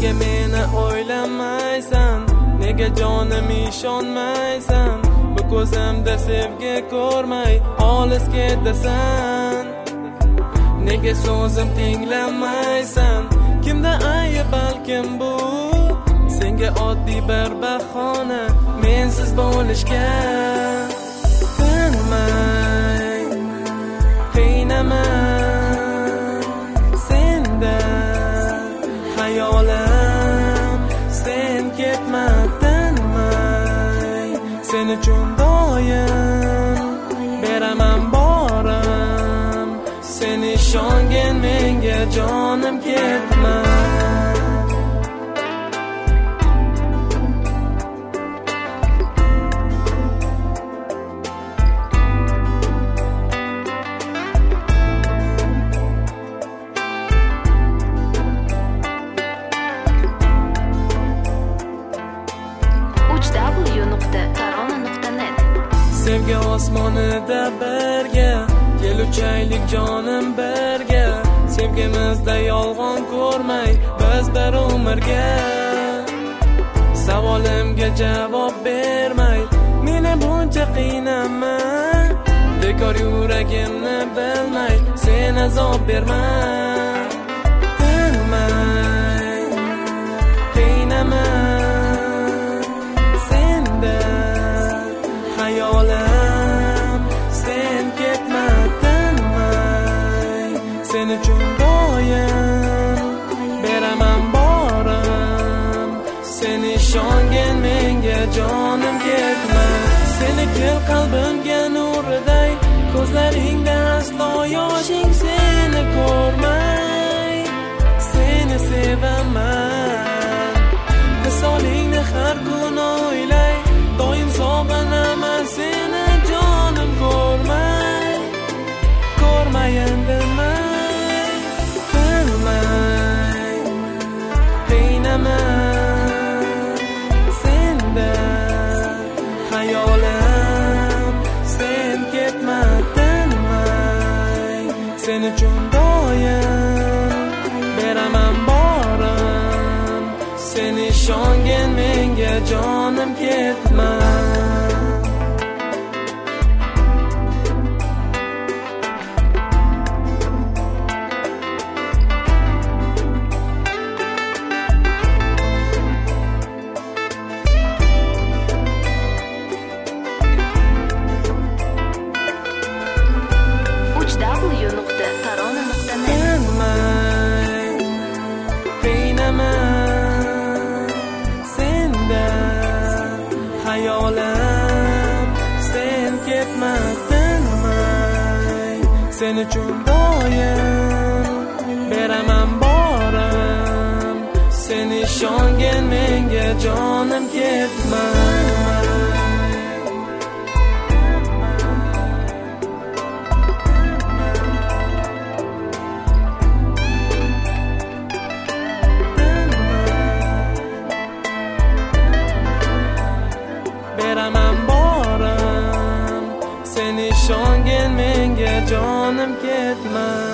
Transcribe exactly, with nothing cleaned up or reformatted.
nega meni o'ylamaysan, nega jonim ishonmaysan, bu ko'zimda sevgi ko'rmay olis ketasan. Nega so'zim tinglamaysan, kimda ayb balkim bu, senga oddiy bir bahona mensiz bo'lishga. Tinmay qiynaman senda hayolim, sen ketma. Tinmay sen uchun doim beraman borim, sen ishongin menga jonim ketma. Sevgi osmonida birga, keluvchaylik jonim birga, sevgimizda yolg'on ko'rmay biz bir umrga. Savolimga javob bermay meni buncha qiynama, bekor yuragimni bilmay sen azob berma. Tinmay qiynama senda hayolim, sen ketma. Tinmay sen uchun doim beraman borim, sen ishongin menga jonim ketma. Seni kel qalbimga nuriday, ko'zlaringda aslo yoshing seni ko'rmay, seni sevaman. Visolingni har kun o'ylay, doim sog'inaman seni jonim ko'rmay, ko'rmayin demay. Tinmay qiynaman senda hayolim, sen ketma. Tinmay sen uchun doim beraman borim, sen ishongin menga jonim ketma. w nuqta tarona nuqta net. Tinmay qiynaman senda hayolim, sen ketma. Tinmay sen uchun doim beraman borim, sen ishongin menga jonim ketma. Beraman borim, sen ishongin menga jonim ketma.